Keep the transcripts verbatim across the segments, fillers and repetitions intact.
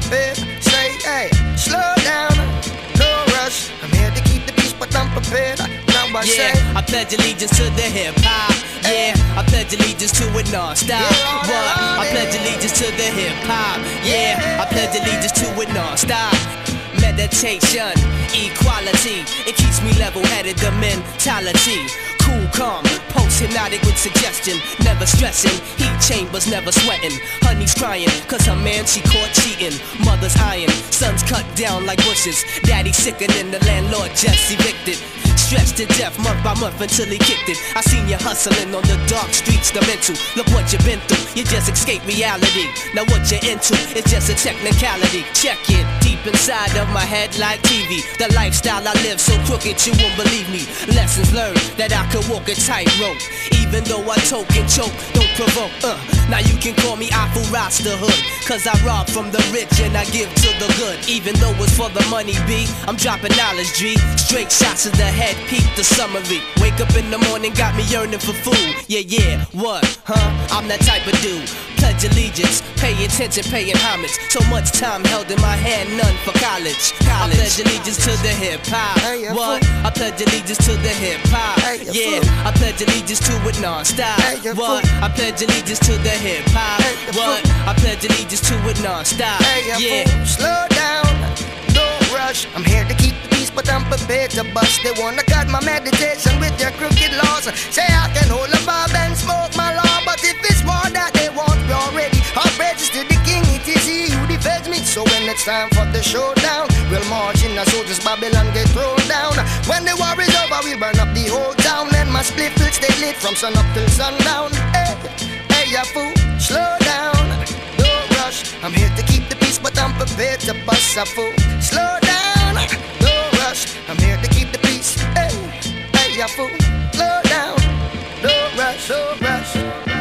prepared. Say, hey, slow down, no rush. I'm here to keep the peace, but I'm prepared. Now I yeah, say, I pledge allegiance to the hip hop. Yeah, I pledge allegiance to it non-stop. Yeah, What? I yeah. pledge allegiance to the hip hop. Yeah, I pledge allegiance to it non-stop. Meditation, equality, it keeps me level-headed, the mentality. Cool, calm, post-hypnotic with suggestion. Never stressing, heat chambers never sweating. Honey's crying, cause her man she caught cheating. Mother's iron, sons cut down like bushes. Daddy sickening, the landlord just evicted. Stressed to death month by month until he kicked it. I seen you hustling on the dark streets, the mental. Look what you've been through, you just escaped reality. Now what you're into is just a technicality. Check it, deep inside of my head like T V. The lifestyle I live so crooked you won't believe me. Lessons learned that I could walk a tightrope. Even though I choke and choke, don't provoke. Uh, now you can call me Apple Rasta Hood, cause I rob from the rich and I give to the good. Even though it's for the money, B, I'm dropping knowledge, G. Straight shots to the head, peep the summary. Wake up in the morning, got me yearning for food. Yeah, yeah, what, huh? I'm that type of dude. Pledge allegiance, pay attention, paying homage. So much time held in my hand, none for college. college. I pledge allegiance to the hip hop. Hey, you What? fool. I pledge allegiance to the hip hop. Hey, you Yeah, fool. I pledge allegiance to it non-stop. Hey, you What? fool. I pledge allegiance to the hip hop. Hey, you What? fool. I pledge allegiance to it non-stop. hey, you Yeah. fool, slow down, don't rush. I'm here to keep the peace, but I'm prepared to bust. They wanna cut my meditation with their crooked laws. Say I can hold a bob and smoke my law, but if it's war that they want, we already are registered the king. It is he who defends me. So when it's time for the showdown, we'll march in as soldiers Babylon get thrown down. When the war is over, we'll burn up the whole town, and my split will stay lit from sun up till sundown. Hey, hey, ya fool, slow down, don't rush. I'm here to keep the peace, but I'm prepared to bust a fool. Slow down, don't rush. I'm here to keep the peace. Hey, hey, ya fool, slow down, don't rush, don't rush.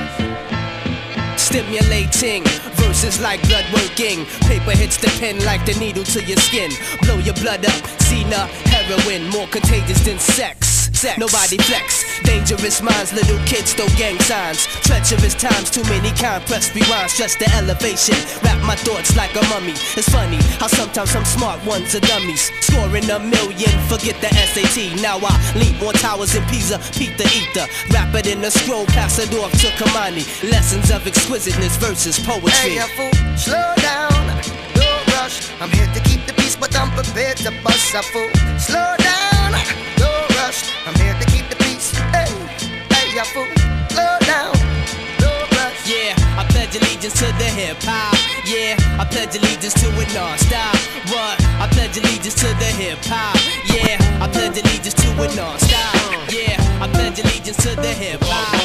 Stimulating verses like blood working. Paper hits the pen like the needle to your skin. Blow your blood up, Cena, heroin, more contagious than sex. Sex. Nobody flex, dangerous minds, little kids throw gang signs. Treacherous times, too many compressed rewinds. Stress the elevation, wrap my thoughts like a mummy. It's funny how sometimes some smart ones are dummies. Scoring a million, forget the S A T. Now I leap on towers in Pisa, peep the ether. Wrap it in a scroll, pass it off to Kamani. Lessons of exquisiteness versus poetry. Hey, ya fool, slow down, don't rush. I'm here to keep the peace, but I'm prepared to bust a fool. Slow down, don't rush. I'm here to keep the peace. Hey, hey, ya fool, slow down, don't rush. Yeah, I pledge allegiance to the hip hop. Yeah, I pledge allegiance to it non-stop. What? I pledge allegiance to the hip hop. Yeah, I pledge allegiance to it non-stop. Yeah, I pledge allegiance to the hip hop.